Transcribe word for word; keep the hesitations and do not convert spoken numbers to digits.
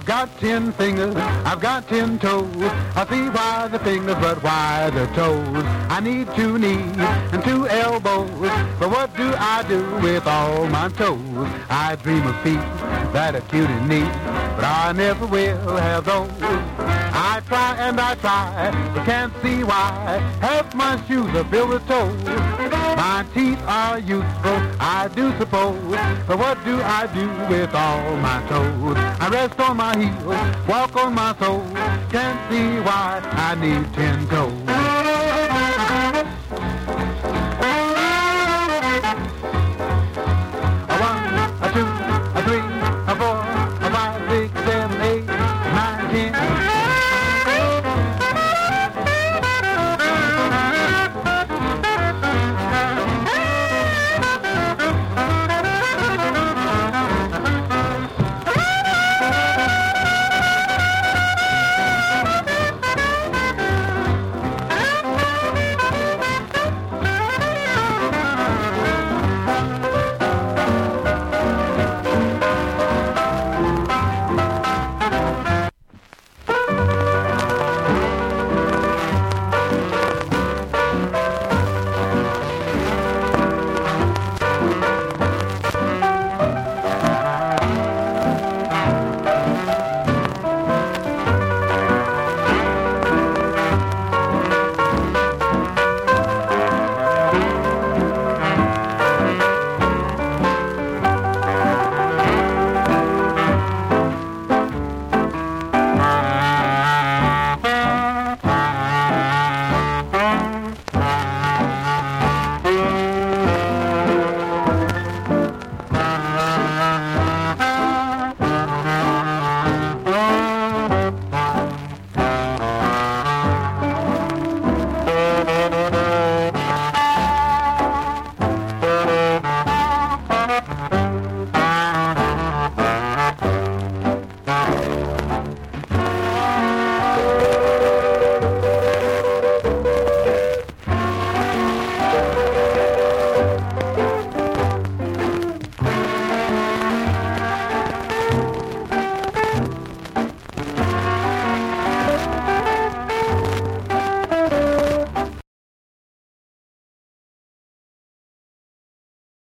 got ten fingers, I've got ten toes. I see why the fingers, but why the toes? I need two knees and two elbows, but what do I do with all my toes? I dream of feet that are cute and neat, but I never will have those. I try and I try, but can't see why half my shoes are filled with toes. My teeth are useful, I do suppose, but what do I do with all my toes? I rest on my heels, walk on my toes, can't see why I need ten toes.